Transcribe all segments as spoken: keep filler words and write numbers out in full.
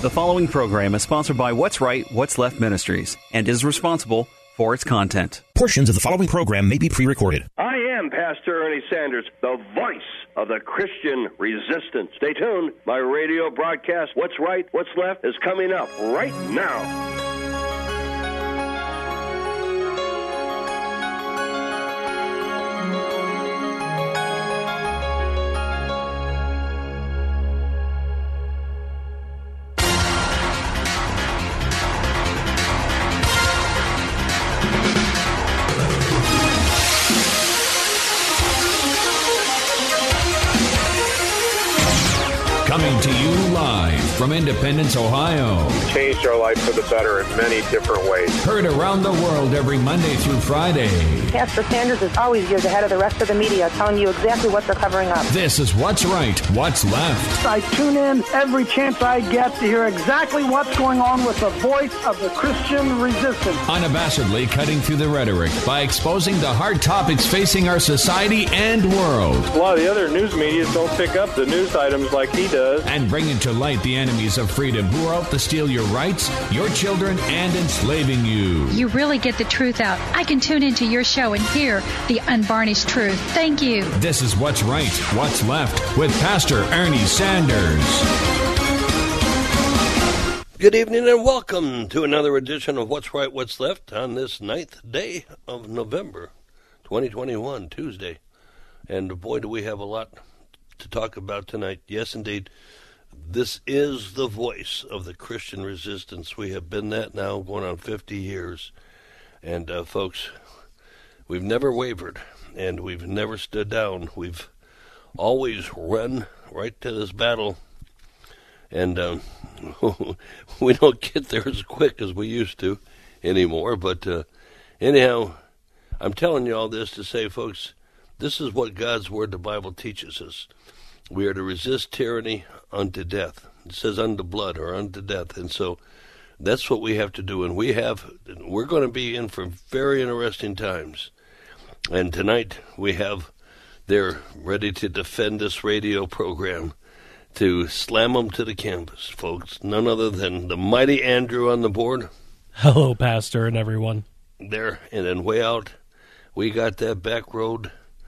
The following program is sponsored by What's Right, What's Left Ministries and is responsible for its content. Portions of the following program may be pre-recorded. I am Pastor Ernie Sanders, the voice of the Christian resistance. Stay tuned. My radio broadcast, What's Right, What's Left, is coming up right now. Coming to you live from Independence, Ohio. Changed our life for the better in many different ways. Heard around the world every Monday through Friday. Pastor Sanders is always years ahead of the rest of the media, telling you exactly what they're covering up. This is What's Right, What's Left. I tune in every chance I get to hear exactly what's going on with the voice of the Christian resistance. Unabashedly cutting through the rhetoric by exposing the hard topics facing our society and world. A lot of the other news media don't pick up the news items like he does. And bringing to light the enemies of freedom who are out to steal your rights, your children, and enslaving you. You really get the truth out. I can tune into your show and hear the unvarnished truth. Thank you. This is What's Right, What's Left with Pastor Ernie Sanders. Good evening and welcome to another edition of What's Right, What's Left on this ninth day of November, twenty twenty-one, Tuesday. And boy, do we have a lot to talk about tonight. Yes, indeed. This is the voice of the Christian resistance. We have been that now going on fifty years. And, uh, folks, we've never wavered, and we've never stood down. We've always run right to this battle. And um, we don't get there as quick as we used to anymore. But uh, anyhow, I'm telling you all this to say, folks, this is what God's Word, the Bible, teaches us. We are to resist tyranny unto death. It says unto blood or unto death. And so that's what we have to do. And we have, we're going to be in for very interesting times. And tonight we have, they're ready to defend this radio program, to slam them to the canvas, folks. None other than the mighty Andrew on the board. Hello, Pastor and everyone. There, and then way out, we got that back road,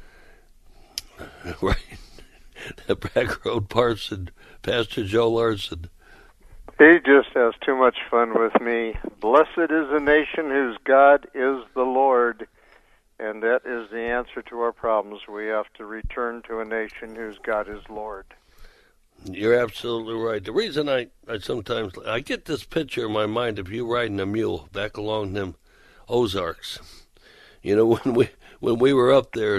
right? The back road parson, Pastor Joe Larson. He just has too much fun with me. Blessed is the nation whose God is the Lord, and that is the answer to our problems. We have to return to a nation whose God is Lord. You're absolutely right. The reason I, I sometimes, I get this picture in my mind of you riding a mule back along them Ozarks. You know, when we when we were up there,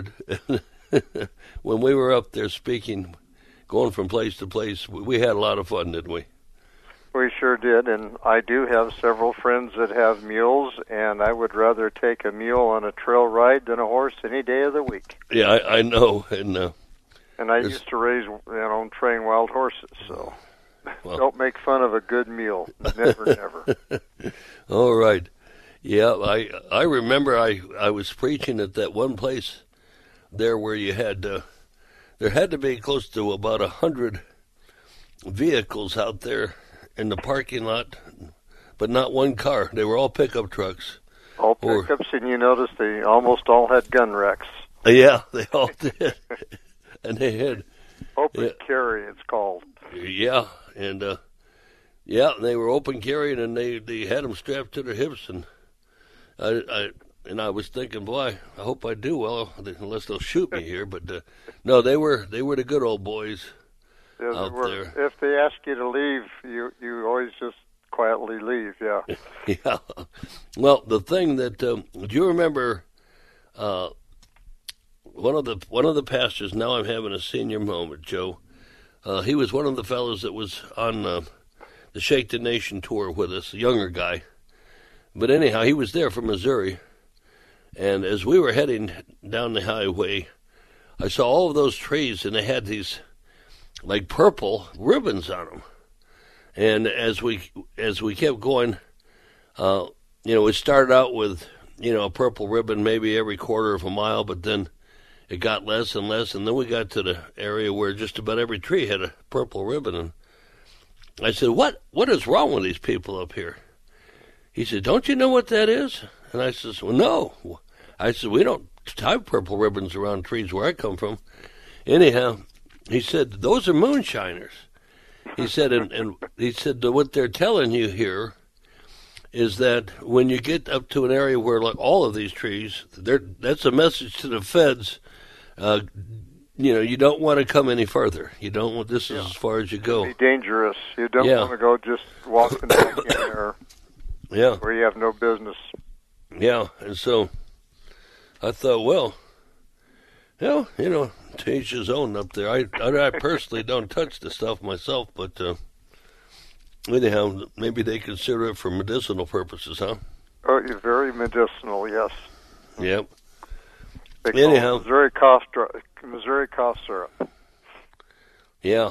when we were up there speaking, going from place to place, we, we had a lot of fun, didn't we? We sure did, and I do have several friends that have mules, and I would rather take a mule on a trail ride than a horse any day of the week. Yeah, I, I know, and uh, and I used to raise, you know, train wild horses, so well, don't make fun of a good mule. Never, never. All right. Yeah, I I remember I, I was preaching at that one place there where you had, uh, there had to be close to about a hundred vehicles out there in the parking lot, but not one car. They were all pickup trucks. All pickups, or, and you noticed they almost all had gun wrecks. Yeah, they all did. And they had... Open yeah, carry, it's called. Yeah, and, uh, yeah, they were open carrying, and they, they had them strapped to their hips, and I... I And I was thinking, boy, I hope I do well, unless they'll shoot me here. But uh, no, they were they were the good old boys yeah, out were, there. If they ask you to leave, you you always just quietly leave. Yeah. Yeah. Well, the thing that um, do you remember? Uh, one of the one of the pastors. Now I'm having a senior moment, Joe. Uh, he was one of the fellows that was on uh, the Shake the Nation tour with us, a younger guy. But anyhow, he was there from Missouri. And as we were heading down the highway, I saw all of those trees, and they had these, like, purple ribbons on them. And as we as we kept going, uh, you know, it started out with, you know, a purple ribbon maybe every quarter of a mile, but then it got less and less, and then we got to the area where just about every tree had a purple ribbon. And I said, what, what is wrong with these people up here? He said, don't you know what that is? And I said, well, no. I said, we don't tie purple ribbons around trees where I come from. Anyhow, he said, those are moonshiners. He said, and, and he said, what they're telling you here is that when you get up to an area where, like all of these trees, that's a message to the feds. Uh, you know, you don't want to come any further. You don't want, this is yeah. as far as you go. It'd be dangerous. You don't yeah. want to go just walking back in there yeah. where you have no business. Yeah, and so I thought, well, well, you know, to each his own up there. I, I, I personally don't touch the stuff myself, but uh, anyhow, maybe they consider it for medicinal purposes, huh? Oh, very medicinal, yes. Yep. They call anyhow, it Missouri cough, Missouri cough syrup. Yeah.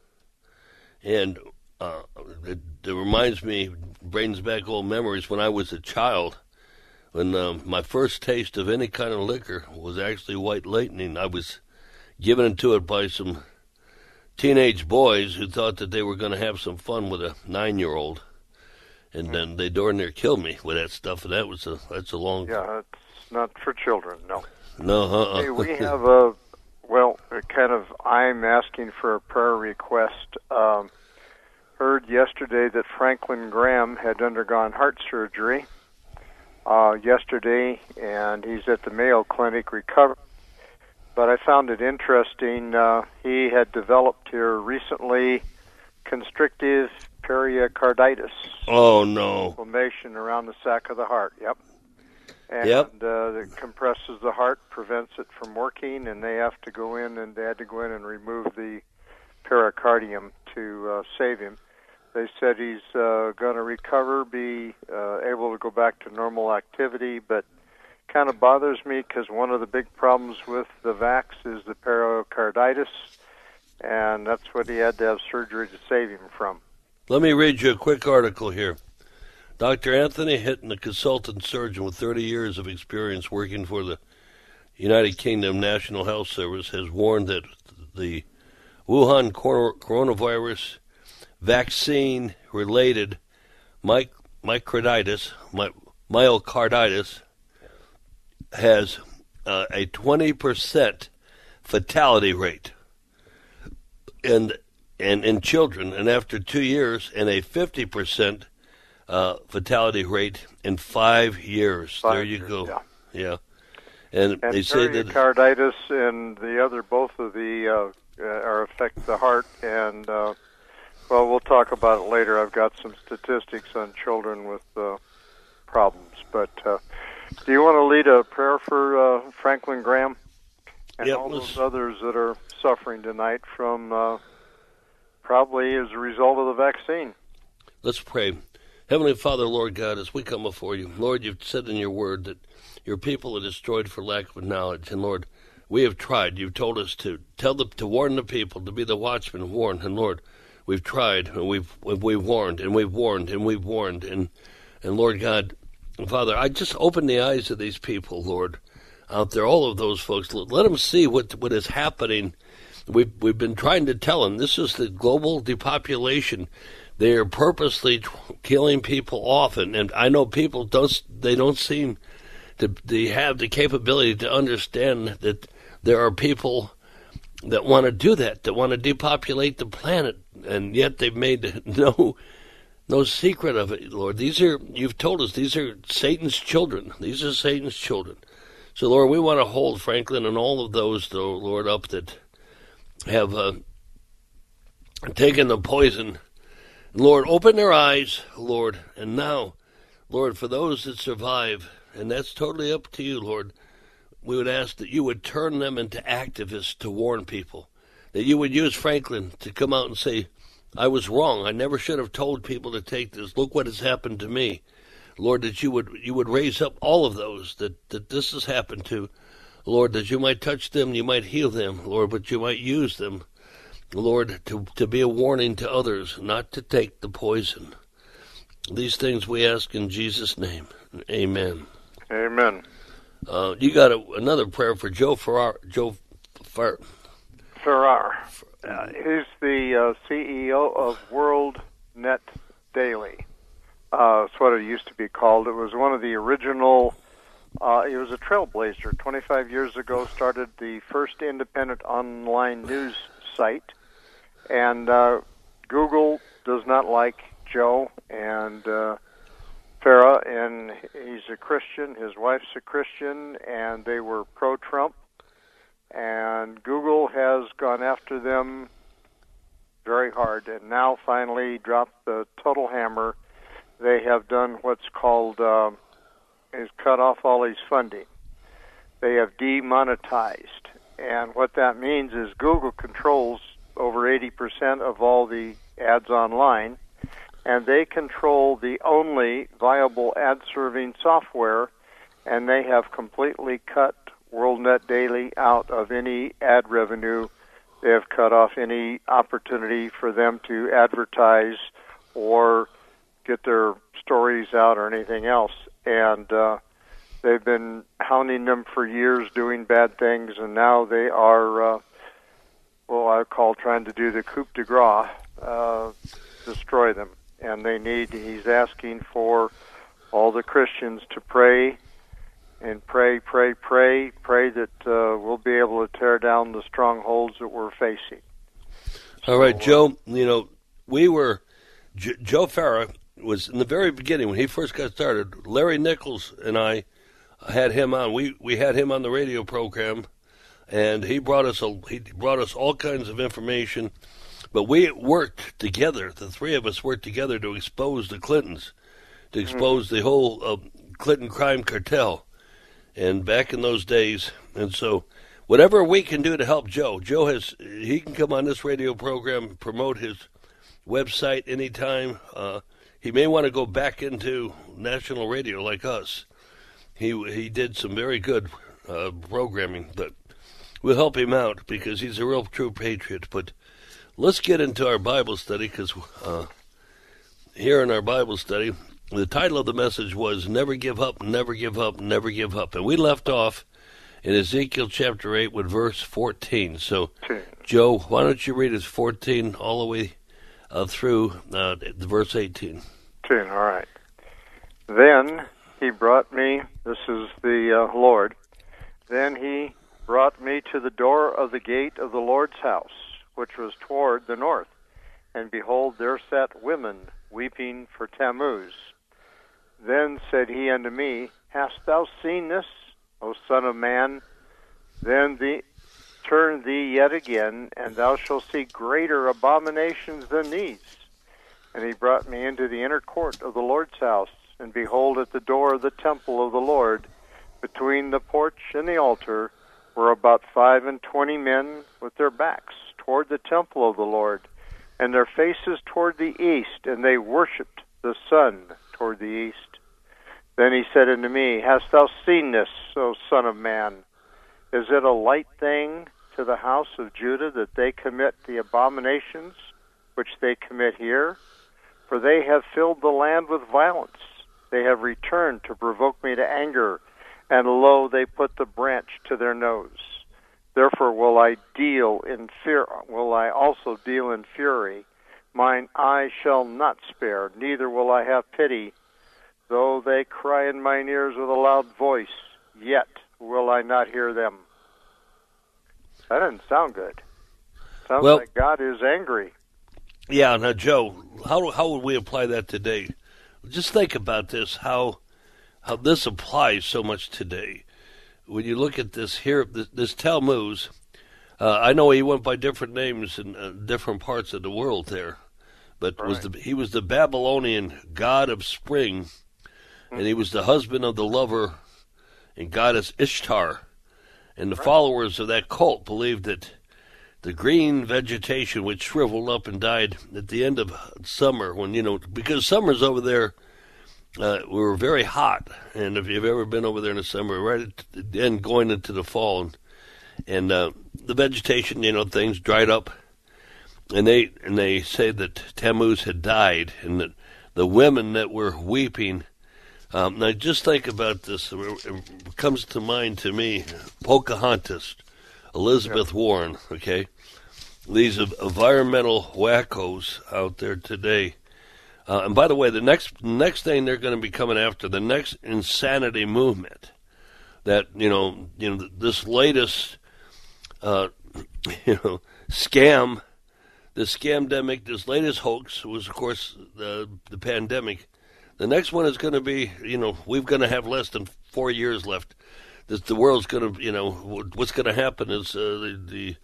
And uh, it, it reminds me, brings back old memories when I was a child. When um, my first taste of any kind of liquor was actually White Lightning. I was given to it by some teenage boys who thought that they were going to have some fun with a nine-year-old, and then they darn near killed me with that stuff. And that was a that's a long. Yeah, it's not for children. No. No. Uh-uh. Hey, we have a well, a kind of. I'm asking for a prayer request. Um, heard yesterday that Franklin Graham had undergone heart surgery. Uh, yesterday, and he's at the Mayo Clinic recovering. But I found it interesting. Uh, he had developed here recently constrictive pericarditis. Oh, no. Inflammation around the sac of the heart, yep. And yep. uh, it compresses the heart, prevents it from working, and they have to go in, and they had to go in and remove the pericardium to uh, save him. They said he's uh, going to recover, be uh, able to go back to normal activity, but kind of bothers me because one of the big problems with the vax is the pericarditis, and that's what he had to have surgery to save him from. Let me read you a quick article here. Doctor Anthony Hitton, a consultant surgeon with thirty years of experience working for the United Kingdom National Health Service, has warned that the Wuhan coronavirus vaccine-related my, myocarditis, my, myocarditis has uh, a twenty percent fatality rate and and in children, and after two years, and a fifty percent uh, fatality rate in five years. Five there you years, go. Yeah. yeah. And, and they say that pericarditis and the other, both of the uh, uh, are affect the heart, and uh, well, we'll talk about it later. I've got some statistics on children with uh, problems. But uh, do you want to lead a prayer for uh, Franklin Graham and yep, all let's... those others that are suffering tonight from uh, probably as a result of the vaccine? Let's pray. Heavenly Father, Lord God, as we come before you, Lord, you've said in your word that your people are destroyed for lack of knowledge. And Lord, we have tried. You've told us to tell the, to warn the people, to be the watchman, warn. And Lord, we've tried, and we've we've warned, and we've warned, and we've warned, and and Lord God, Father, I just open the eyes of these people, Lord, out there, all of those folks. Let them see what what is happening. We've we've been trying to tell them this is the global depopulation. They are purposely t- killing people off, and, and I know people don't they don't seem to they have the capability to understand that there are people that want to do that, that want to depopulate the planet, and yet they've made no no secret of it, Lord. These are, you've told us, these are Satan's children. These are Satan's children. So, Lord, we want to hold Franklin and all of those, though, Lord, up that have uh, taken the poison. Lord, open their eyes, Lord, and now, Lord, for those that survive, and that's totally up to you, Lord, we would ask that you would turn them into activists to warn people, that you would use Franklin to come out and say, I was wrong. I never should have told people to take this. Look what has happened to me. Lord, that you would you would raise up all of those that, that this has happened to. Lord, that you might touch them, you might heal them, Lord, but you might use them, Lord, to, to be a warning to others, not to take the poison. These things we ask in Jesus' name. Amen. Amen. Uh, you got a, another prayer for Joe Farrar. Joe Farrar. Farrar. Uh, he's the uh, C E O of World used to be called. It was one of the original, uh, he was a trailblazer. twenty-five years ago, started the first independent online news site. And uh, Google does not like Joe and uh, Farah, and he's a Christian. His wife's a Christian, and they were pro-Trump. And Google has gone after them very hard, and now finally dropped the total hammer. They have done what's called, uh, is cut off all his funding. They have demonetized. And what that means is Google controls over eighty percent of all the ads online, and they control the only viable ad-serving software, and they have completely cut WorldNet Daily out of any ad revenue. They have cut off any opportunity for them to advertise or get their stories out or anything else. And uh, they've been hounding them for years doing bad things, and now they are, uh, well, I call trying to do the coup de grace, uh, destroy them. And they need, he's asking for all the Christians to pray and pray, pray, pray, pray that uh, we'll be able to tear down the strongholds that we're facing. All right, Joe, you know, we were, J- Joe Farah was in the very beginning when he first got started. Larry Nichols and I had him on. We we had him on the radio program, and he brought us a, he brought us all kinds of information. But we worked together. The three of us worked together to expose the Clintons, to expose mm-hmm. the whole uh, Clinton crime cartel. And back in those days, and so whatever we can do to help Joe, Joe has, he can come on this radio program, promote his website anytime. Uh, he may want to go back into national radio like us. He he did some very good uh, programming, but we'll help him out because he's a real true patriot. But let's get into our Bible study because uh, here in our Bible study, the title of the message was Never Give Up, Never Give Up, Never Give Up. And we left off in Ezekiel chapter eight with verse fourteen. So, Joe, why don't you read us fourteen all the way uh, through uh, verse eighteen? All right. Then he brought me, this is the uh, Lord, then he brought me to the door of the gate of the Lord's house, which was toward the north. And behold, there sat women weeping for Tammuz. Then said he unto me, Hast thou seen this, O son of man? Then the, turn thee yet again, and thou shalt see greater abominations than these. And he brought me into the inner court of the Lord's house, and behold, at the door of the temple of the Lord, between the porch and the altar, were about five and twenty men with their backs toward the temple of the Lord, and their faces toward the east, and they worshipped the sun toward the east. Then he said unto me, Hast thou seen this, O son of man? Is it a light thing to the house of Judah that they commit the abominations which they commit here? For they have filled the land with violence. They have returned to provoke me to anger, and lo, they put the branch to their nose. Therefore will I deal in fear, will I also deal in fury. Mine eye shall not spare, neither will I have pity. Though they cry in mine ears with a loud voice, yet will I not hear them. That doesn't sound good. Sounds well, like God is angry. Yeah, now, Joe, how how would we apply that today? Just think about this, how how this applies so much today. When you look at this here, this, this Tammuz, uh, I know he went by different names in uh, different parts of the world there, but right. was the, he was the Babylonian god of spring, and he was the husband of the lover and goddess Ishtar. And the right. followers of that cult believed that the green vegetation which shriveled up and died at the end of summer, when, you know, because summers over there uh, were very hot. And if you've ever been over there in the summer, right at the end going into the fall, and, and uh, the vegetation, you know, things dried up. And they and they say that Tammuz had died, and that the women that were weeping. Um, now, just think about this. It comes to mind to me, Pocahontas, Elizabeth yeah. Warren, okay? These environmental wackos out there today Uh, and by the way, the next next thing they're going to be coming after, the next insanity movement, that you know, you know, this latest, uh, you know, scam, the scamdemic, this latest hoax was, of course, the the pandemic. The next one is going to be, you know, we're going to have less than four years left. This, the world's going to, you know, what's going to happen is uh, the, the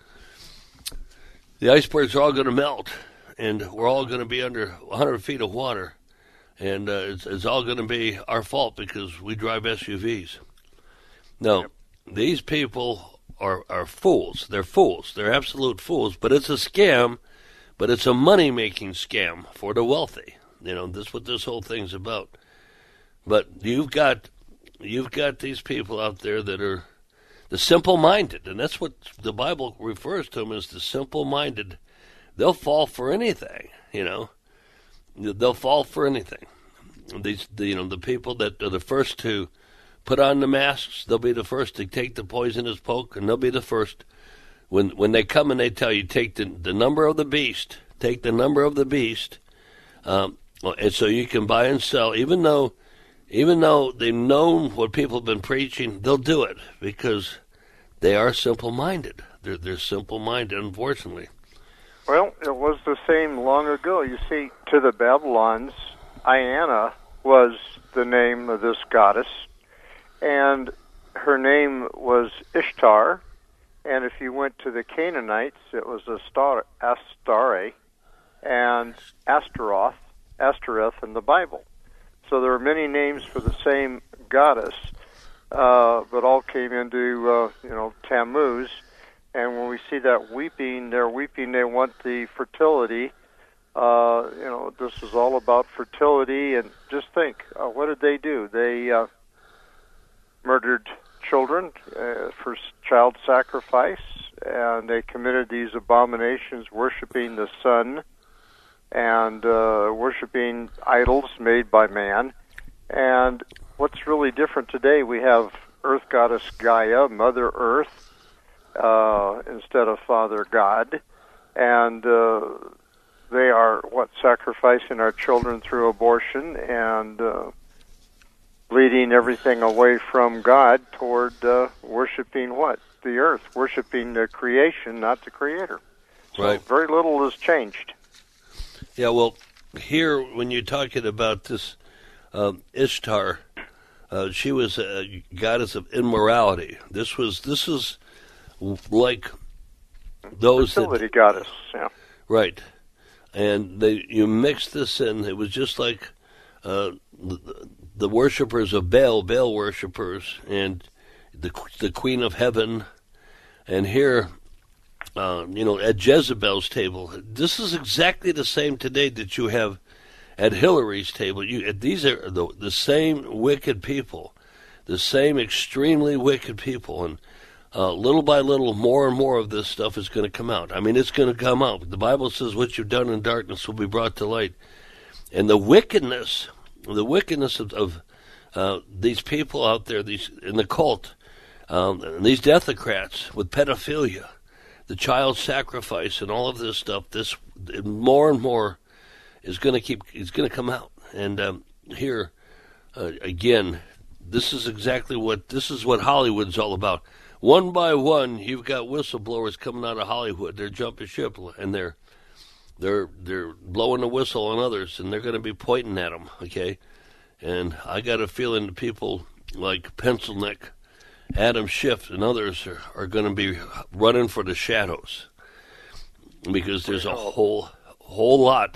the icebergs are all going to melt, and we're all going to be under one hundred feet of water, and uh, it's, it's all going to be our fault because we drive S U Vs. No, yep. These people are, are fools. They're fools. They're absolute fools, but it's a scam, but it's a money-making scam for the wealthy. You know, this is what this whole thing's about. But you've got you've got these people out there that are the simple-minded, and that's what the Bible refers to them as, the simple-minded. They'll fall for anything, you know. They'll fall for anything. These, the, you know, the people that are the first to put on the masks, they'll be the first to take the poisonous poke, and they'll be the first. When when they come and they tell you, take the, the number of the beast, take the number of the beast, um, and so you can buy and sell, even though even though they've known what people have been preaching, they'll do it because they are simple-minded. They're, they're simple-minded, unfortunately. Well, it was the same long ago. You see, to the Babylons, Iana was the name of this goddess, and her name was Ishtar, and if you went to the Canaanites, it was Astar- Astare and Astaroth, Astareth in the Bible. So there are many names for the same goddess, uh, but all came into, uh, you know, Tammuz. And when we see that weeping, they're weeping, they want the fertility. Uh, you know, this is all about fertility. And just think, uh, what did they do? They uh, murdered children uh, for child sacrifice, and they committed these abominations, worshiping the sun and uh, worshiping idols made by man. And what's really different today, we have Earth Goddess Gaia, Mother Earth, uh, instead of Father God. And uh, they are, what, sacrificing our children through abortion and uh, leading everything away from God toward uh, worshiping what? The earth, worshiping the creation, not the creator. So right. Very little has changed. Yeah, well, here, when you're talking about this um, Ishtar, uh, she was a goddess of immorality. This was, this is like those fertility that, goddess, yeah. Right. And they, you mix this in, it was just like uh, the, the worshippers of Baal, Baal worshippers, and the the Queen of Heaven, and here, uh, you know, at Jezebel's table. This is exactly the same today that you have at Hillary's table. You, these are the, the same wicked people, the same extremely wicked people, and uh, little by little, more and more of this stuff is going to come out. I mean, it's going to come out. The Bible says, what you've done in darkness will be brought to light. And the wickedness, the wickedness of, of uh, these people out there, these in the cult, um, and these deathocrats with pedophilia, the child sacrifice, and all of this stuff, this more and more is going to keep, is going to come out. And um, here, uh, again, this is exactly what, this is what Hollywood's all about. One by one, you've got whistleblowers coming out of Hollywood. They're jumping ship, and they're they're they're blowing the whistle on others, and they're going to be pointing at them. Okay, and I got a feeling the people like Pencilneck, Adam Schiff, and others are, are going to be running for the shadows because there's a whole whole lot,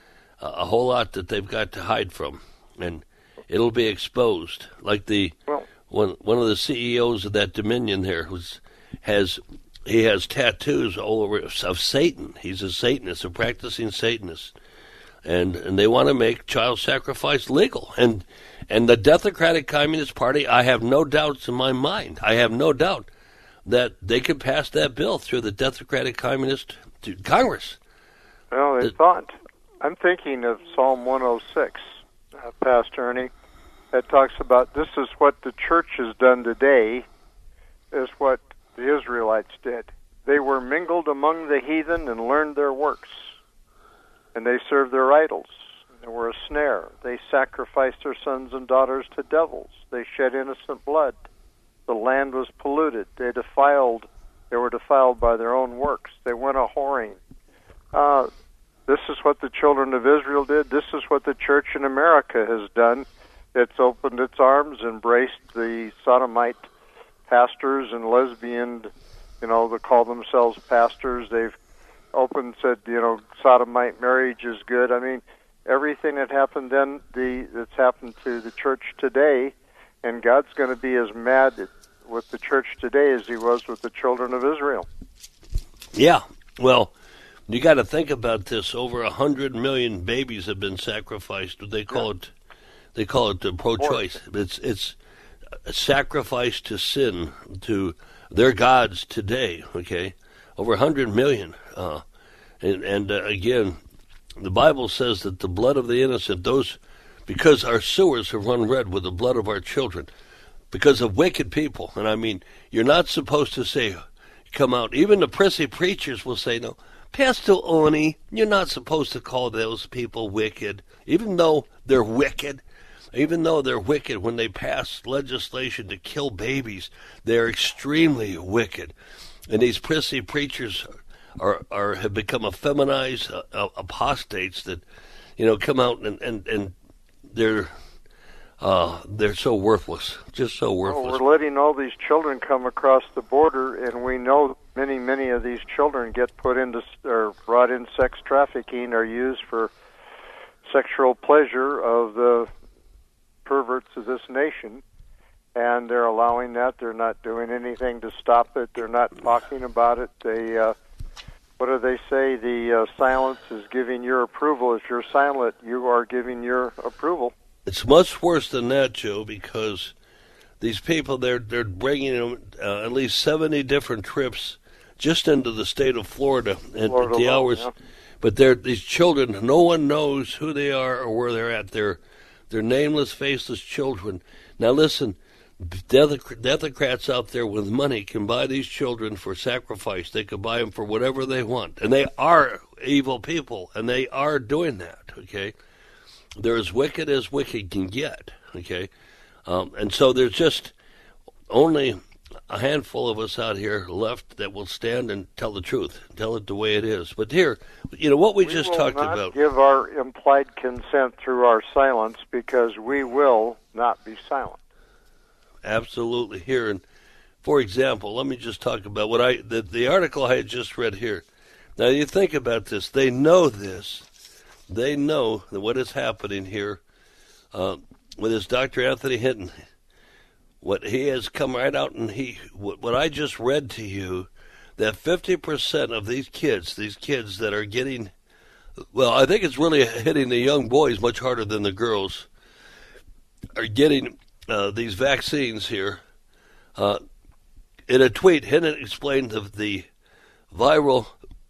a whole lot that they've got to hide from, and it'll be exposed. Like the well, one one of the C E Os of that Dominion there was has he has tattoos all over of Satan. He's a Satanist, a practicing Satanist, and and they want to make child sacrifice legal. And and the Democratic Communist Party, I have no doubts in my mind. I have no doubt that they could pass that bill through the Democratic Communist Congress. Well, they the, thought. I'm thinking of Psalm one oh six, uh, Pastor Ernie. That talks about this is what the church has done today, is what the Israelites did. They were mingled among the heathen and learned their works, and they served their idols. They were a snare. They sacrificed their sons and daughters to devils. They shed innocent blood. The land was polluted. They defiled. They were defiled by their own works. They went a whoring. Uh, this is what the children of Israel did. This is what the church in America has done. It's opened its arms, embraced the sodomite pastors and lesbian, you know, that call themselves pastors. They've opened, said, you know, sodomite marriage is good. I mean, everything that happened then, the that's happened to the church today, and God's going to be as mad with the church today as he was with the children of Israel. Yeah, well, you got to think about this. Over a hundred million babies have been sacrificed. They call yeah. it, they call it uh, pro-choice. It's it's a sacrifice to sin, to their gods today. Okay, over a hundred million, uh, and and uh, again, the Bible says that the blood of the innocent, those, because our sewers have run red with the blood of our children, because of wicked people. And I mean, you're not supposed to say, come out. Even the prissy preachers will say, no, Pastor Oni, you're not supposed to call those people wicked, even though they're wicked. Even though they're wicked, when they pass legislation to kill babies, they're extremely wicked. And these prissy preachers are, are have become effeminized uh, apostates that, you know, come out and, and, and they're uh, they're so worthless, just so worthless. Well, we're letting all these children come across the border, and we know many, many of these children get put into or brought in sex trafficking or used for sexual pleasure of the perverts of this nation, and they're allowing that. They're not doing anything to stop it. They're not talking about it. They, uh, what do they say? The uh, silence is giving your approval. If you're silent, you are giving your approval. It's much worse than that, Joe, because these people, they're they're bringing them uh, at least seventy different trips just into the state of Florida at Florida the alone, hours. yeah. But they're these children, no one knows who they are or where they're at. They're they're nameless, faceless children. Now listen, Democrats out there with money can buy these children for sacrifice. They can buy them for whatever they want. And they are evil people, and they are doing that, okay? They're as wicked as wicked can get, okay? Um, and so there's just only a handful of us out here left that will stand and tell the truth, tell it the way it is. But here, you know, what we, we just will talked not about. Give our implied consent through our silence, because we will not be silent. Absolutely. Here, and for example, let me just talk about what I the, the article I had just read here. Now, you think about this. They know this. They know that what is happening here uh, with this Doctor Anthony Hinton. What he has come right out and he, what, what I just read to you, that fifty percent of these kids, these kids that are getting, well, I think it's really hitting the young boys much harder than the girls, are getting uh, these vaccines here. Uh, in a tweet, Hinton explained that the viral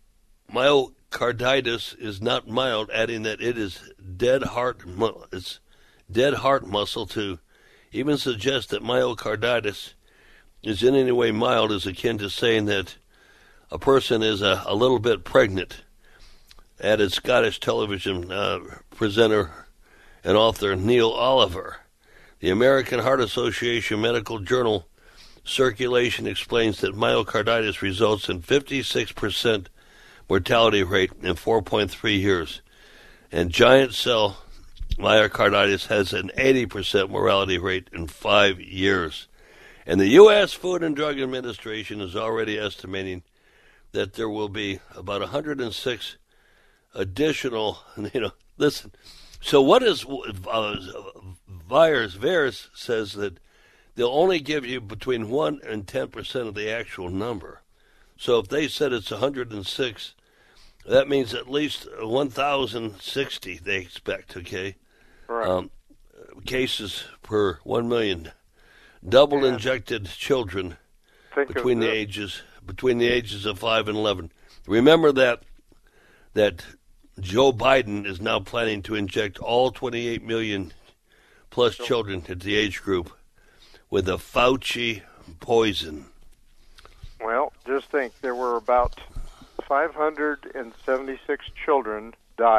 myocarditis is not mild, adding that it is dead heart, it's dead heart muscle to even suggest that myocarditis is in any way mild is akin to saying that a person is a, a little bit pregnant, added Scottish television uh, presenter and author Neil Oliver. The American Heart Association Medical Journal Circulation explains that myocarditis results in fifty-six percent mortality rate in four point three years, and giant cell myocarditis has an eighty percent mortality rate in five years. And the U S Food and Drug Administration is already estimating that there will be about one hundred six additional, you know, listen, so what is, uh, virus, virus says that they'll only give you between one and ten percent of the actual number. So if they said it's one hundred six, that means at least one thousand sixty they expect, okay? Right. Um, cases per one million. Double yeah. injected children Think between the this. ages between the ages of five and eleven. Remember that that Joe Biden is now planning to inject all twenty-eight million plus children at the age group with a Fauci poison. Well, just think, there were about five hundred seventy-six children died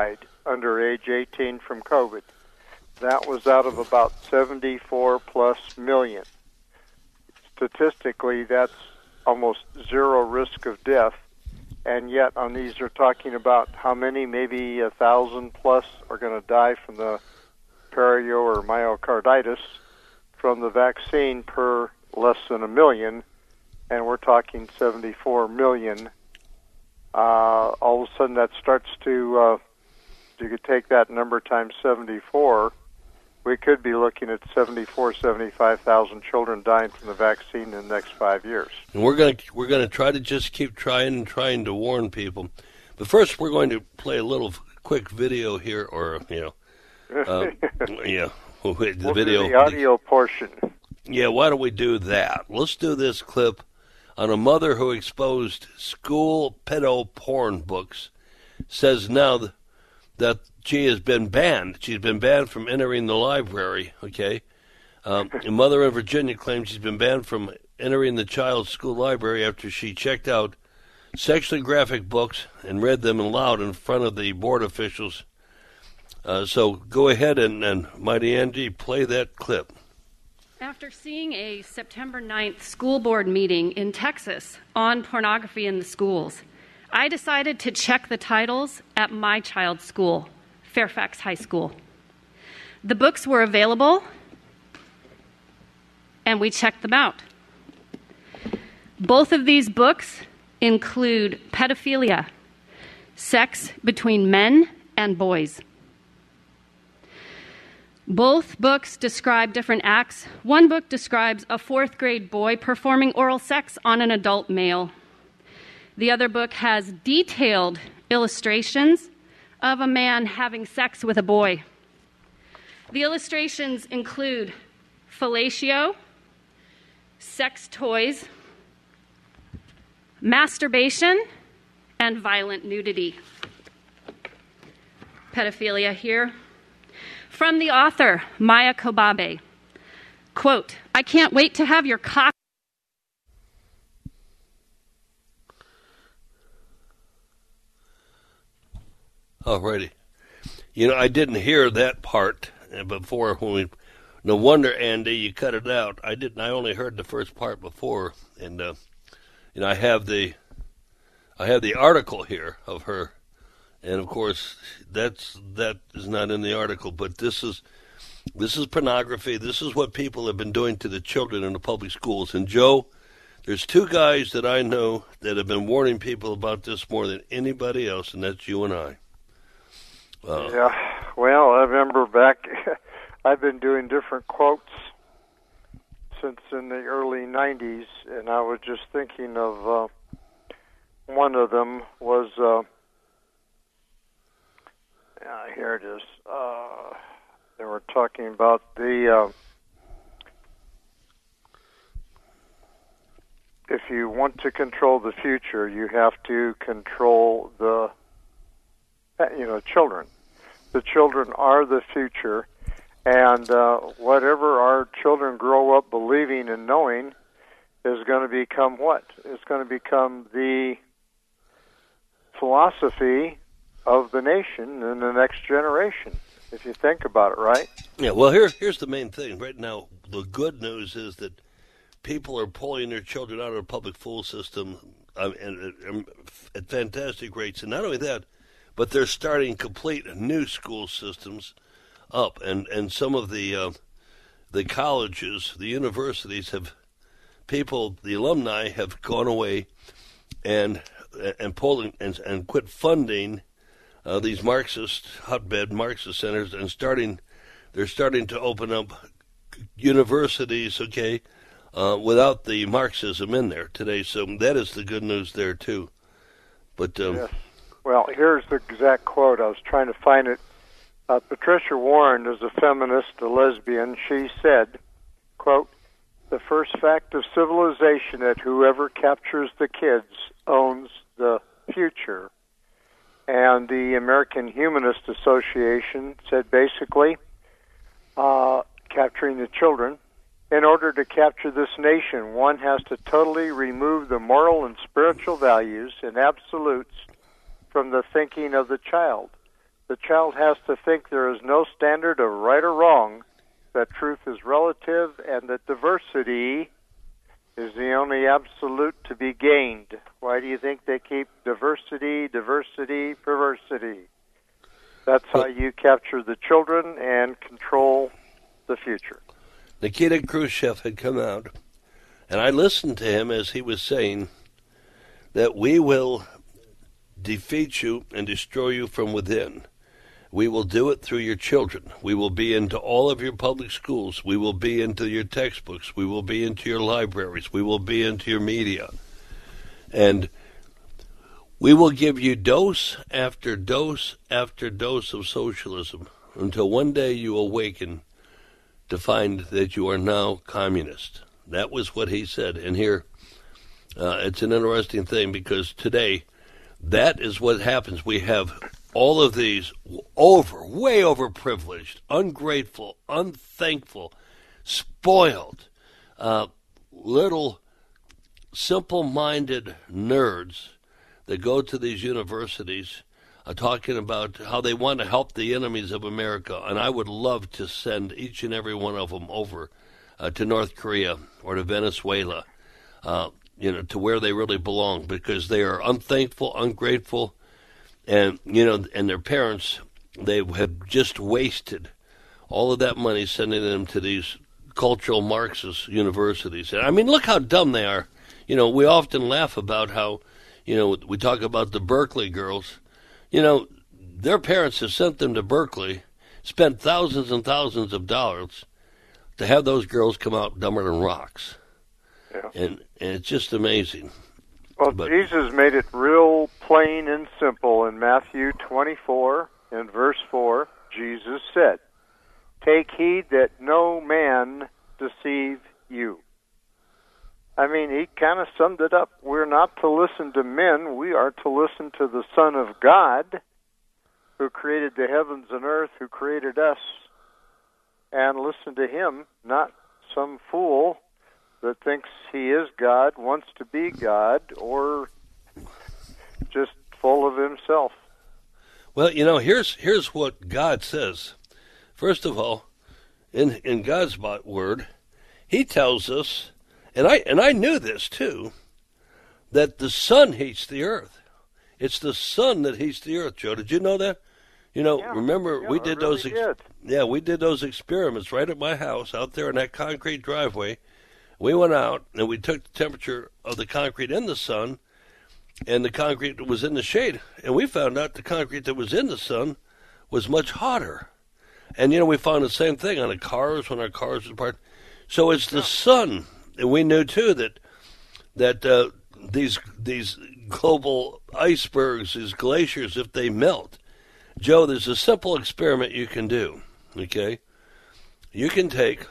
under age eighteen from COVID. That was out of about seventy-four plus million. Statistically, that's almost zero risk of death, and yet on these they're talking about how many, maybe a thousand plus, are going to die from the perio or myocarditis from the vaccine per less than a million, and we're talking seventy-four million. Uh, all of a sudden that starts to, uh, you could take that number times seventy-four, we could be looking at seventy-four, seventy-five thousand children dying from the vaccine in the next five years. And we're going to we're going to try to just keep trying and trying to warn people. But first, we're going to play a little quick video here, or you know, uh, yeah, the we'll video, do the audio portion. Yeah, why don't we do that? Let's do this clip on a mother who exposed school pedo porn books. Says now that. that she has been banned. She's been banned from entering the library, okay? Um, a mother in Virginia claims she's been banned from entering the child's school library after she checked out sexually graphic books and read them aloud in front of the board officials. Uh, so go ahead and, and, Mighty Angie, play that clip. After seeing a September ninth school board meeting in Texas on pornography in the schools, I decided to check the titles at my child's school, Fairfax High School. The books were available, and we checked them out. Both of these books include pedophilia, sex between men and boys. Both books describe different acts. One book describes a fourth grade boy performing oral sex on an adult male. The other book has detailed illustrations of a man having sex with a boy. The illustrations include fellatio, sex toys, masturbation, and violent nudity. Pedophilia here. From the author, Maya Kobabe, quote, "I can't wait to have your cock." Alrighty. You know, I didn't hear that part before when we, no wonder, Andy, you cut it out. I didn't, I only heard the first part before, and, uh, you know, I have the, I have the article here of her, and of course, that's, that is not in the article, but this is, this is pornography. This is what people have been doing to the children in the public schools. And Joe, there's two guys that I know that have been warning people about this more than anybody else, and that's you and I. Uh, yeah, well, I remember back, I've been doing different quotes since in the early nineties, and I was just thinking of uh, one of them was, uh, uh, here it is, uh, they were talking about the, uh, if you want to control the future, you have to control the you know, children. The children are the future, and uh, whatever our children grow up believing and knowing is going to become what? It's going to become the philosophy of the nation in the next generation, if you think about it, right? Yeah, well, here, here's the main thing. Right now, the good news is that people are pulling their children out of the public school system um, and, and, at fantastic rates. And not only that, but they're starting complete new school systems up, and, and some of the uh, the colleges, the universities have people, the alumni have gone away and and pulling and and quit funding uh, these Marxist hotbed Marxist centers, and starting they're starting to open up universities, okay, uh, without the Marxism in there today. So that is the good news there too. But um, yes. Well, here's the exact quote. I was trying to find it. Uh, Patricia Warren is a feminist, a lesbian. She said, quote, "The first fact of civilization that whoever captures the kids owns the future." And the American Humanist Association said basically, uh, capturing the children, in order to capture this nation, one has to totally remove the moral and spiritual values and absolutes from the thinking of the child. the child has to think there is no standard of right or wrong, that truth is relative, and that diversity is the only absolute to be gained. Why do you think they keep diversity, diversity, perversity? That's how you capture the children and control the future. Nikita Khrushchev had come out, and I listened to him as he was saying that we will defeat you and destroy you from within. We will do it through your children. We will be into all of your public schools. We will be into your textbooks. We will be into your libraries. We will be into your media. And we will give you dose after dose after dose of socialism until one day you awaken to find that you are now communist. That was what he said. And here, uh, it's an interesting thing because today, that is what happens. We have all of these over, way overprivileged, ungrateful, unthankful, spoiled, uh, little simple-minded nerds that go to these universities uh, talking about how they want to help the enemies of America. And I would love to send each and every one of them over uh, to North Korea or to Venezuela, uh, you know, to where they really belong, because they are unthankful, ungrateful, and, you know, and their parents, they have just wasted all of that money sending them to these cultural Marxist universities. And I mean, look how dumb they are. You know, we often laugh about how, you know, we talk about the Berkeley girls. You know, their parents have sent them to Berkeley, spent thousands and thousands of dollars to have those girls come out dumber than rocks. Yeah. And, and it's just amazing. Well, but, Jesus made it real plain and simple. In Matthew twenty-four and verse four, Jesus said, "Take heed that no man deceive you." I mean, he kind of summed it up. We're not to listen to men. We are to listen to the Son of God, who created the heavens and earth, who created us, and listen to him, not some fool that thinks he is God, wants to be God, or just full of himself. Well, you know, here's here's what God says. First of all, in in God's word, he tells us, and I and I knew this too, that the sun heats the earth. It's the sun that heats the earth, Joe. Did you know that? You know, yeah, remember yeah, we did really those ex- did. Yeah, we did those experiments right at my house out there in that concrete driveway. We went out and we took the temperature of the concrete in the sun, and the concrete that was in the shade, and we found out the concrete that was in the sun was much hotter. And, you know, we found the same thing on the cars when our cars were parked. So it's the sun. And we knew, too, that that uh, these these global icebergs, these glaciers, if they melt, Joe, there's a simple experiment you can do, okay? You can take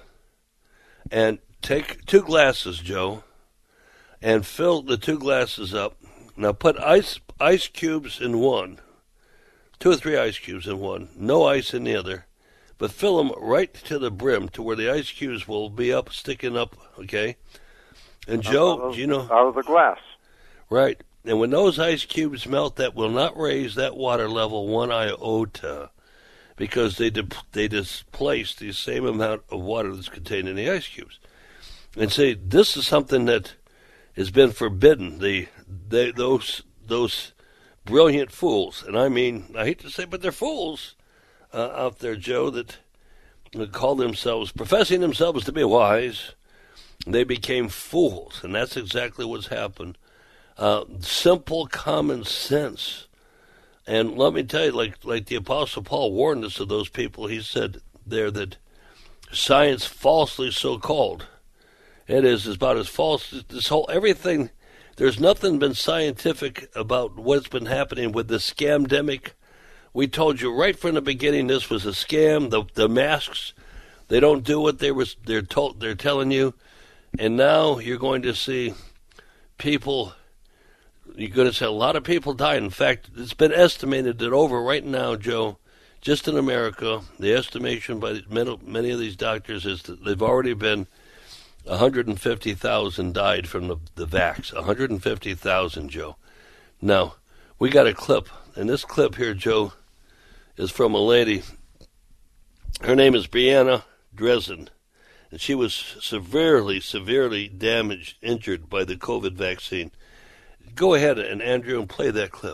and take two glasses, Joe, and fill the two glasses up. Now put ice ice cubes in one, two or three ice cubes in one, no ice in the other, but fill them right to the brim to where the ice cubes will be up, sticking up, okay? And Joe, of, you know, out of the glass. Right. And when those ice cubes melt, that will not raise that water level one iota, because they di- they displace the same amount of water that's contained in the ice cubes. And say, this is something that has been forbidden. The they, those those brilliant fools, and I mean, I hate to say, but they're fools uh, out there, Joe, that call themselves, professing themselves to be wise, they became fools, and that's exactly what's happened. Uh, simple common sense. And let me tell you, like like the Apostle Paul warned us of those people, he said there that science falsely so-called, it is about as false as this whole, everything, there's nothing been scientific about what's been happening with the scamdemic. We told you right from the beginning this was a scam. The the masks, they don't do what they were they're told they're telling you. And now you're going to see people, you're going to see a lot of people die. In fact, it's been estimated that over right now, Joe, just in America, the estimation by many of these doctors is that they've already been one hundred fifty thousand died from the, the vax. one hundred fifty thousand, Joe. Now, we got a clip, and this clip here, Joe, is from a lady. Her name is Brianna Dresden, and she was severely, severely damaged, injured by the COVID vaccine. Go ahead, and Andrew, and play that clip.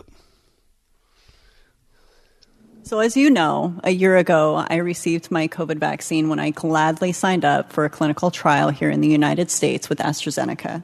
So as you know, a year ago, I received my COVID vaccine when I gladly signed up for a clinical trial here in the United States with AstraZeneca.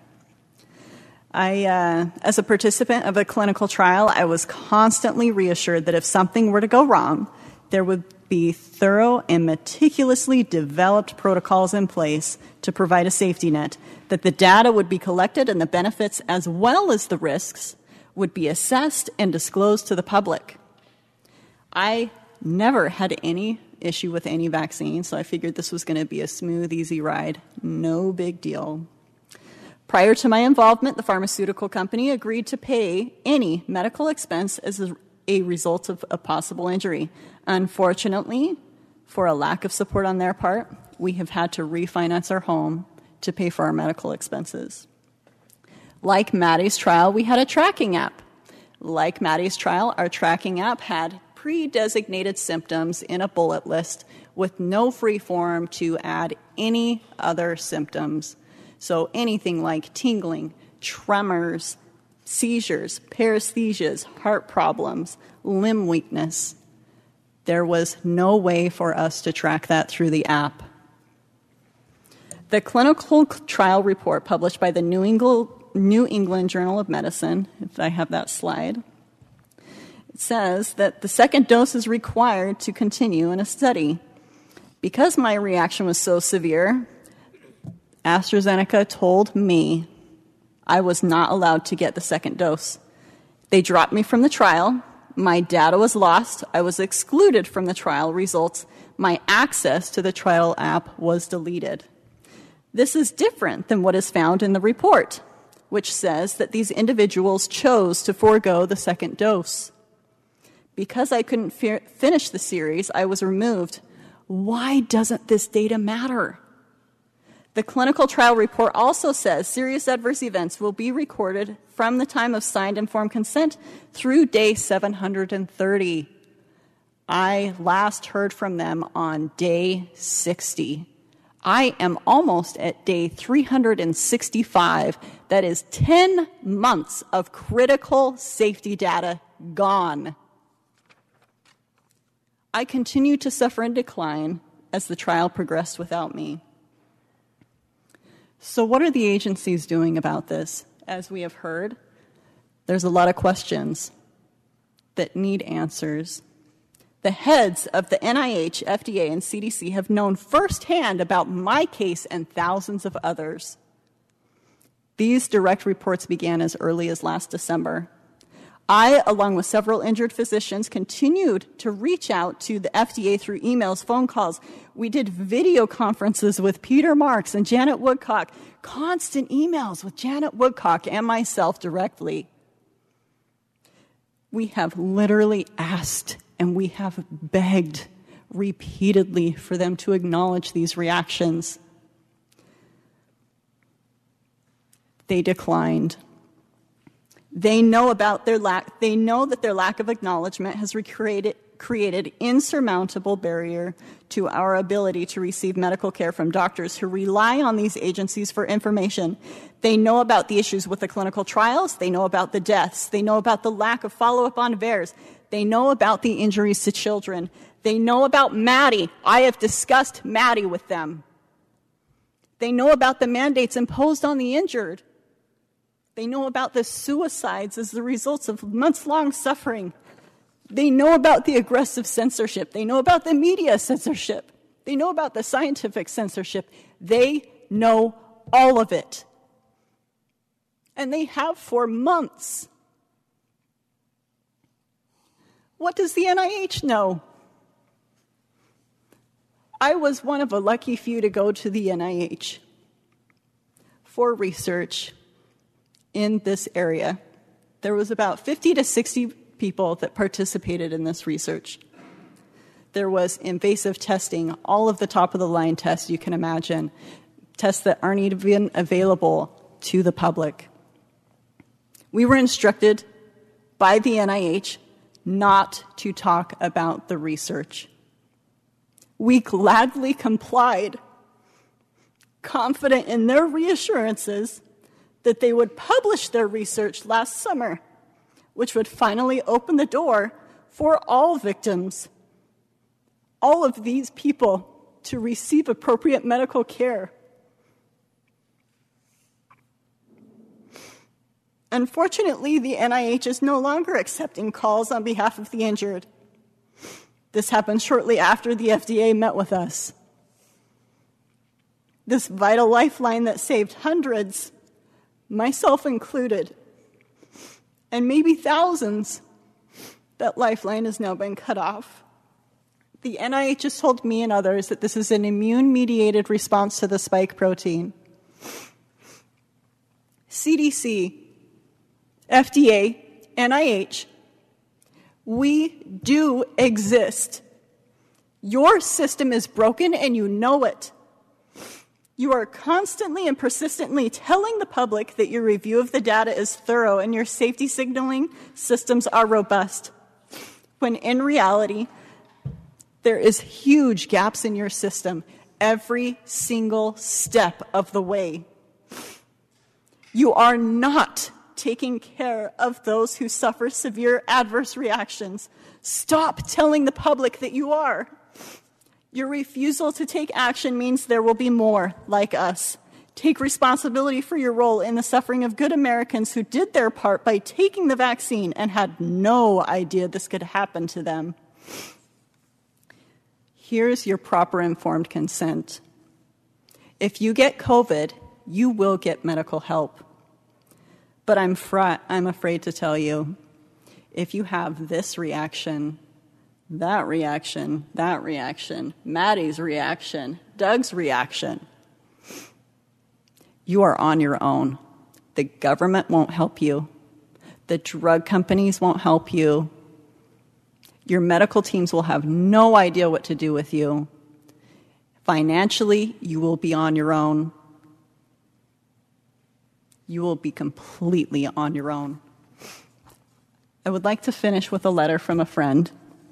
I, uh, as a participant of a clinical trial, I was constantly reassured that if something were to go wrong, there would be thorough and meticulously developed protocols in place to provide a safety net, that the data would be collected and the benefits as well as the risks would be assessed and disclosed to the public. I never had any issue with any vaccine, so I figured this was going to be a smooth, easy ride. No big deal. Prior to my involvement, the pharmaceutical company agreed to pay any medical expense as a, a result of a possible injury. Unfortunately, for a lack of support on their part, we have had to refinance our home to pay for our medical expenses. Like Maddie's trial, we had a tracking app. Like Maddie's trial, our tracking app had pre-designated symptoms in a bullet list with no free form to add any other symptoms. So anything like tingling, tremors, seizures, paresthesias, heart problems, limb weakness. There was no way for us to track that through the app. The clinical trial report published by the New England, New England Journal of Medicine, if I have that slide, it says that the second dose is required to continue in a study. Because my reaction was so severe, AstraZeneca told me I was not allowed to get the second dose. They dropped me from the trial. My data was lost. I was excluded from the trial results. My access to the trial app was deleted. This is different than what is found in the report, which says that these individuals chose to forego the second dose. Because I couldn't fi- finish the series, I was removed. Why doesn't this data matter? The clinical trial report also says serious adverse events will be recorded from the time of signed informed consent through day seven hundred thirty. I last heard from them on day sixty. I am almost at day three hundred sixty-five. That is ten months of critical safety data gone. I continued to suffer and decline as the trial progressed without me. So what are the agencies doing about this? As we have heard, there's a lot of questions that need answers. The heads of the N I H, F D A, and C D C have known firsthand about my case and thousands of others. These direct reports began as early as last December. I, along with several injured physicians, continued to reach out to the F D A through emails, phone calls. We did video conferences with Peter Marks and Janet Woodcock, constant emails with Janet Woodcock and myself directly. We have literally asked and we have begged repeatedly for them to acknowledge these reactions. They declined. They know about their lack, they know that their lack of acknowledgement has recreated, created insurmountable barrier to our ability to receive medical care from doctors who rely on these agencies for information. They know about the issues with the clinical trials. They know about the deaths. They know about the lack of follow-up on V A E R S. They know about the injuries to children. They know about Maddie. I have discussed Maddie with them. They know about the mandates imposed on the injured. They know about the suicides as the results of months-long suffering. They know about the aggressive censorship. They know about the media censorship. They know about the scientific censorship. They know all of it. And they have for months. What does the N I H know? I was one of a lucky few to go to the N I H for research in this area. There was about fifty to sixty people that participated in this research. There was invasive testing, all of the top-of-the-line tests you can imagine, tests that aren't even available to the public. We were instructed by the N I H not to talk about the research. We gladly complied, confident in their reassurances that they would publish their research last summer, which would finally open the door for all victims, all of these people, to receive appropriate medical care. Unfortunately, the N I H is no longer accepting calls on behalf of the injured. This happened shortly after the F D A met with us. This vital lifeline that saved hundreds, myself included, and maybe thousands, that lifeline has now been cut off. The N I H has told me and others that this is an immune-mediated response to the spike protein. C D C, F D A, N I H, we do exist. Your system is broken and you know it. You are constantly and persistently telling the public that your review of the data is thorough and your safety signaling systems are robust, when in reality, there is huge gaps in your system every single step of the way. You are not taking care of those who suffer severe adverse reactions. Stop telling the public that you are. Your refusal to take action means there will be more like us. Take responsibility for your role in the suffering of good Americans who did their part by taking the vaccine and had no idea this could happen to them. Here's your proper informed consent. If you get COVID, you will get medical help. But I'm, fr- I'm afraid to tell you, if you have this reaction, that reaction, that reaction, Maddie's reaction, Doug's reaction, you are on your own. The government won't help you. The drug companies won't help you. Your medical teams will have no idea what to do with you. Financially, you will be on your own. You will be completely on your own. I would like to finish with a letter from a friend.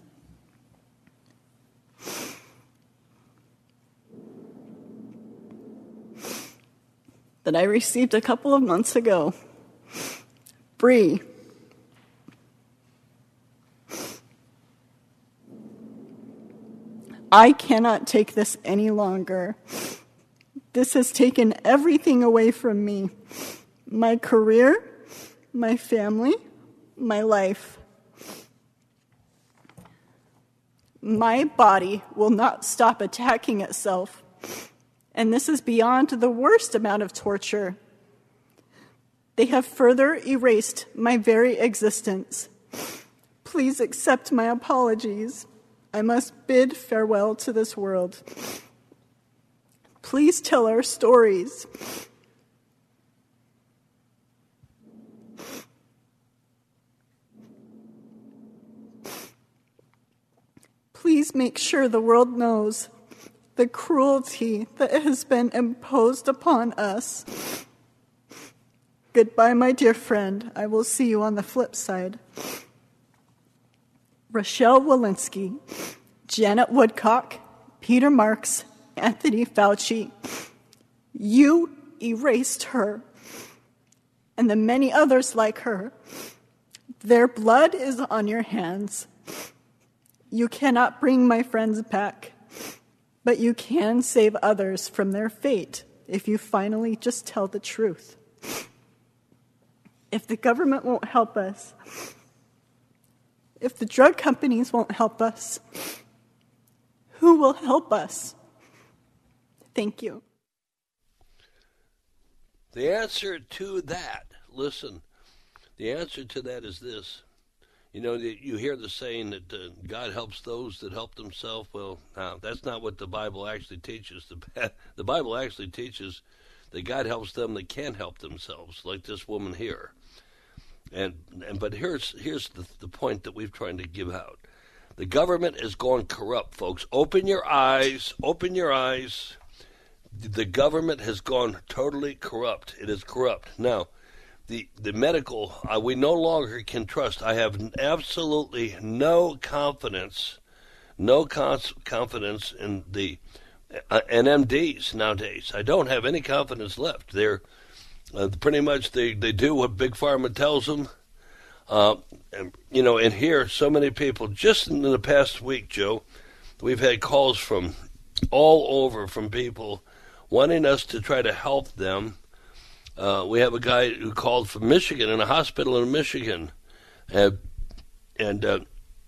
That I received a couple of months ago. Bree. I cannot take this any longer. This has taken everything away from me. My career, my family, my life. My body will not stop attacking itself. And this is beyond the worst amount of torture. They have further erased my very existence. Please accept my apologies. I must bid farewell to this world. Please tell our stories. Please make sure the world knows the cruelty that has been imposed upon us. Goodbye, my dear friend. I will see you on the flip side. Rochelle Walensky, Janet Woodcock, Peter Marks, Anthony Fauci. You erased her, and the many others like her. Their blood is on your hands. You cannot bring my friends back, but you can save others from their fate if you finally just tell the truth. If the government won't help us, if the drug companies won't help us, who will help us? Thank you. The answer to that, listen, the answer to that is this. You know, you hear the saying that uh, God helps those that help themselves. Well, now, that's not what the Bible actually teaches. The, the Bible actually teaches that God helps them that can't help themselves, like this woman here. And and but here's here's the, the point that we've tried to give out. The government is going corrupt, folks. Open your eyes. Open your eyes. The government has gone totally corrupt. It is corrupt. Now, the the medical, uh, we no longer can trust. I have absolutely no confidence, no cons- confidence in the uh, N M Ds nowadays. I don't have any confidence left. They're uh, pretty much they, they do what Big Pharma tells them. Uh, and, you know, and here so many people. Just in the past week, Joe, we've had calls from all over from people wanting us to try to help them. Uh, we have a guy who called from Michigan, in a hospital in Michigan. And, and uh,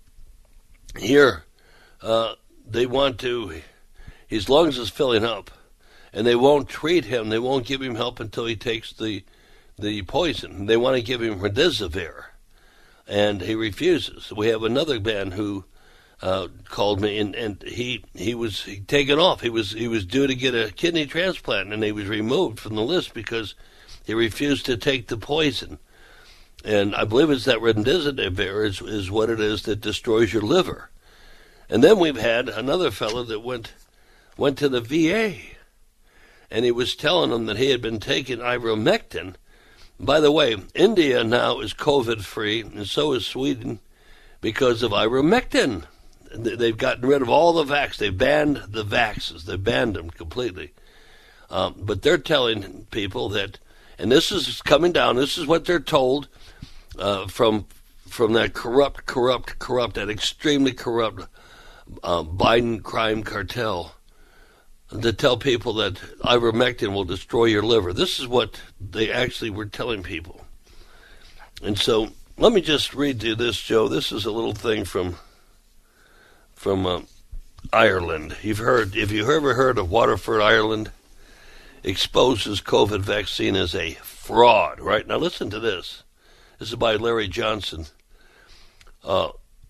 here, uh, they want to, his lungs is filling up, and they won't treat him. They won't give him help until he takes the the poison. They want to give him remdesivir, and he refuses. We have another man who uh, called me, and, and he he was he taken off. He was he was due to get a kidney transplant, and he was removed from the list because he refused to take the poison. And I believe it's that remdesivir is, is what it is that destroys your liver. And then we've had another fellow that went went to the V A, and he was telling them that he had been taking ivermectin. By the way, India now is COVID-free, and so is Sweden, because of ivermectin. They've gotten rid of all the vax. They banned the vaxes. They banned them completely. Um, but they're telling people that, and this is coming down, this is what they're told uh, from from that corrupt, corrupt, corrupt, that extremely corrupt uh, Biden crime cartel, to tell people that ivermectin will destroy your liver. This is what they actually were telling people. And so let me just read you this, Joe. This is a little thing from from uh, Ireland. You've heard, if you've ever heard of Waterford, Ireland, exposes COVID vaccine as a fraud. Right now, listen to this. This is by Larry Johnson. Uh,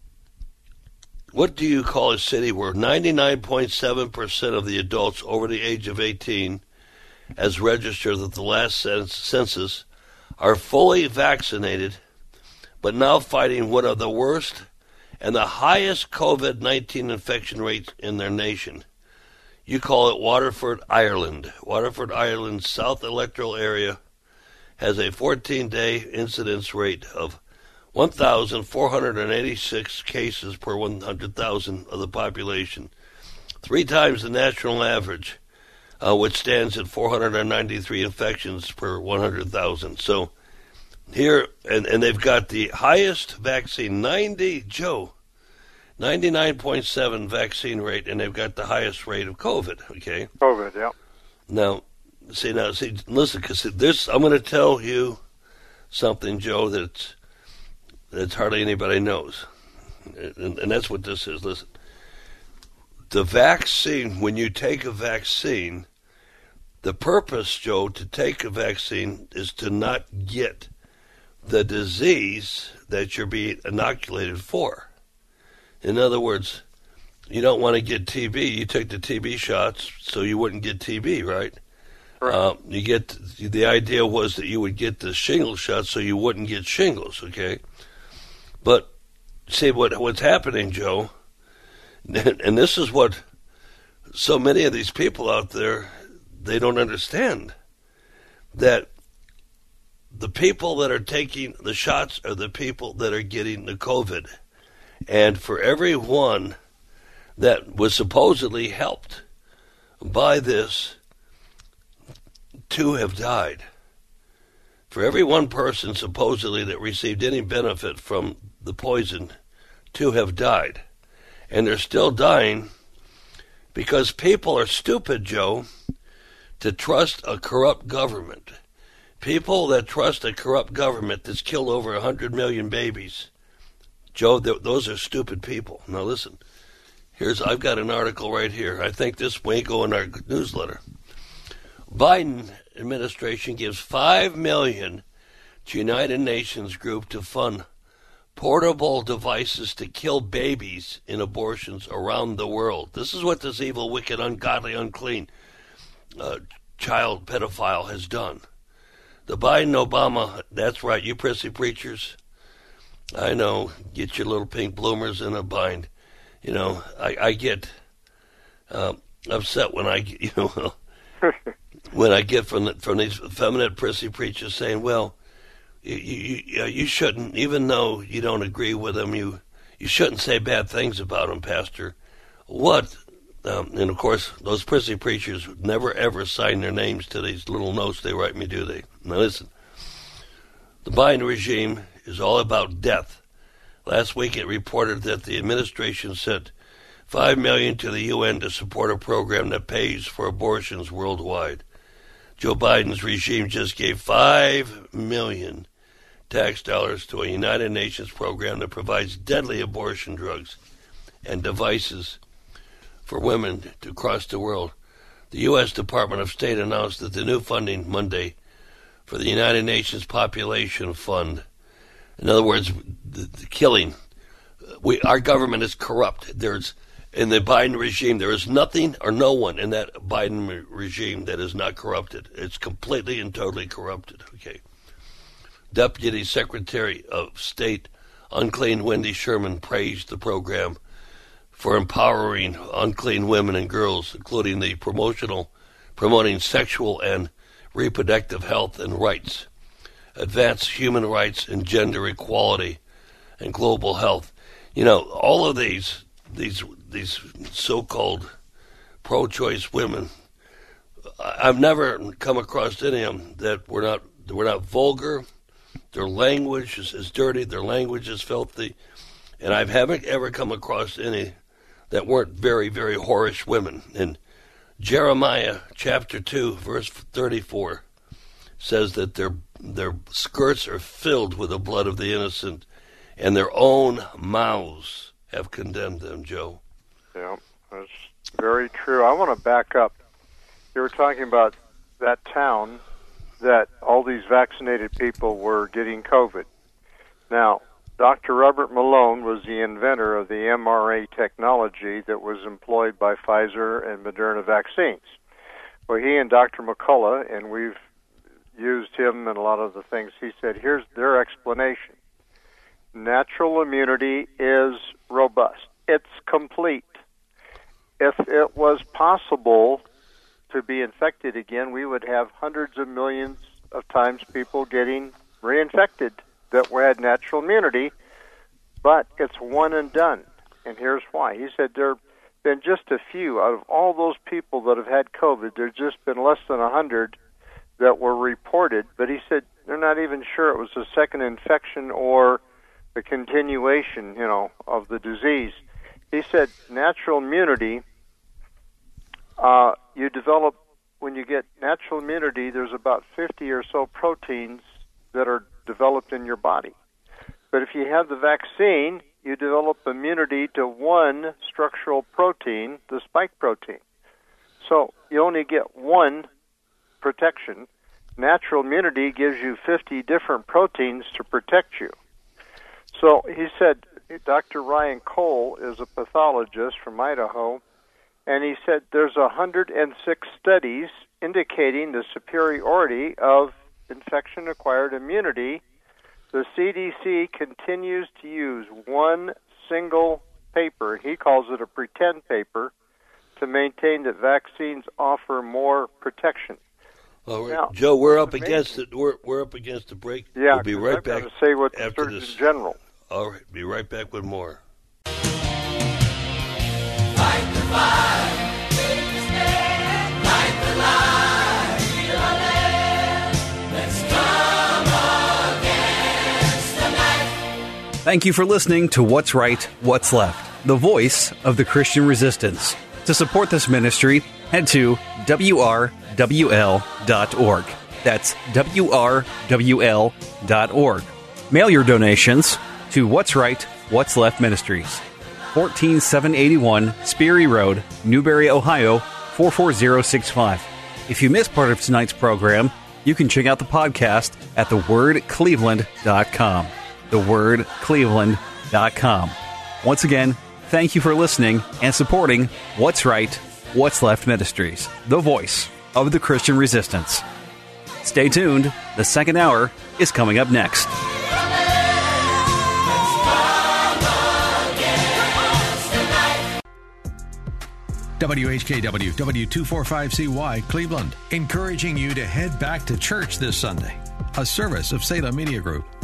What do you call a city where ninety-nine point seven percent of the adults over the age of eighteen, as registered at the last census, are fully vaccinated, but now fighting one of the worst and the highest COVID nineteen infection rates in their nation? You call it Waterford, Ireland. Waterford, Ireland's South Electoral Area has a fourteen-day incidence rate of one thousand four hundred eighty-six cases per one hundred thousand of the population, three times the national average, uh, which stands at four hundred ninety-three infections per one hundred thousand. So here, and, and they've got the highest vaccine, ninety, Joe, ninety-nine point seven vaccine rate, and they've got the highest rate of COVID, okay? COVID, yeah. Now, see, now, see, listen, because this, I'm going to tell you something, Joe, that's that hardly anybody knows. And, and that's what this is. Listen, the vaccine, when you take a vaccine, the purpose, Joe, to take a vaccine is to not get the disease that you're being inoculated for. In other words, you don't want to get T B. You took the T B shots so you wouldn't get T B, right? Right. Uh, you get the idea was that you would get the shingles shot so you wouldn't get shingles, okay? But see what what's happening, Joe, and this is what so many of these people out there, they don't understand, that the people that are taking the shots are the people that are getting the COVID. And for every one that was supposedly helped by this, two have died. For every one person supposedly that received any benefit from the poison, two have died. And they're still dying because people are stupid, Joe, to trust a corrupt government. People that trust a corrupt government that's killed over one hundred million babies, Joe, th- those are stupid people. Now listen, here's I've got an article right here. I think this may go in our newsletter. Biden administration gives five million dollars to United Nations group to fund portable devices to kill babies in abortions around the world. This is what this evil, wicked, ungodly, unclean uh, child pedophile has done. The Biden Obama, that's right, you prissy preachers, I know, get your little pink bloomers in a bind. You know, I, I get uh, upset when I, you know, when I get from the, from these feminine prissy preachers saying, well, you, you, you shouldn't, even though you don't agree with them, you, you shouldn't say bad things about them, Pastor. What, um, and of course, those prissy preachers never ever sign their names to these little notes they write me, do they? Now listen, the Biden regime is all about death. Last week it reported that the administration sent five million dollars to the U N to support a program that pays for abortions worldwide. Joe Biden's regime just gave five million dollars tax dollars to a United Nations program that provides deadly abortion drugs and devices for women to cross the world. The U S Department of State announced that the new funding Monday for the United Nations Population Fund, in other words, the, the killing, we, our government is corrupt. There's in the Biden regime, there is nothing or no one in that Biden regime that is not corrupted. It's completely and totally corrupted. Okay. Deputy Secretary of State Unclean Wendy Sherman praised the program for empowering unclean women and girls, including the promotional, promoting sexual and reproductive health and rights, advance human rights and gender equality, and global health. You know, all of these these these so-called pro-choice women, I've never come across any of them that were not that were not vulgar. Their language is, is dirty. Their language is filthy, and I haven't ever come across any that weren't very, very whorish women. And Jeremiah chapter two, verse thirty-four, says that their their skirts are filled with the blood of the innocent, and their own mouths have condemned them, Joe. Yeah, that's very true. I want to back up. You were talking about that town that all these vaccinated people were getting COVID. Now, Doctor Robert Malone was the inventor of the M R A technology that was employed by Pfizer and Moderna vaccines. Well, he and Doctor McCullough, and we've used him in a lot of the things he said, here's their explanation. Natural immunity is robust. It's complete. If it was possible to be infected again, we would have hundreds of millions of times people getting reinfected that had natural immunity, but it's one and done. And here's why. He said there have been just a few out of all those people that have had COVID. There's just been less than one hundred that were reported, but he said they're not even sure it was a second infection or the continuation, you know, of the disease. He said natural immunity, uh, you develop, when you get natural immunity, there's about fifty or so proteins that are developed in your body. But if you have the vaccine, you develop immunity to one structural protein, the spike protein. So you only get one protection. Natural immunity gives you fifty different proteins to protect you. So he said, Doctor Ryan Cole is a pathologist from Idaho, and he said there's one hundred six studies indicating the superiority of infection-acquired immunity. The C D C continues to use one single paper, he calls it a pretend paper, to maintain that vaccines offer more protection. All right. Now, Joe, we're up against it. We're we're up against the break. Yeah, we'll be right I've back. got to say what the after Surgeon this. General. All right, be right back with more. Fight the fight, take the stand, fight the lie, heal our land. Let's come against the night. Thank you for listening to What's Right, What's Left, the voice of the Christian resistance. To support this ministry, head to W R W L dot org. That's W R W L dot org. Mail your donations to What's Right, What's Left Ministries, fourteen seven eighty-one Sperry Road, Newberry, Ohio, four four zero six five. If you missed part of tonight's program, you can check out the podcast at the word cleveland dot com. the word cleveland dot com. Once again, thank you for listening and supporting What's Right, What's Left Ministries, the voice of the Christian resistance. Stay tuned. The second hour is coming up next. W H K W, W two forty-five C Y, Cleveland, encouraging you to head back to church this Sunday. a service of Salem Media Group.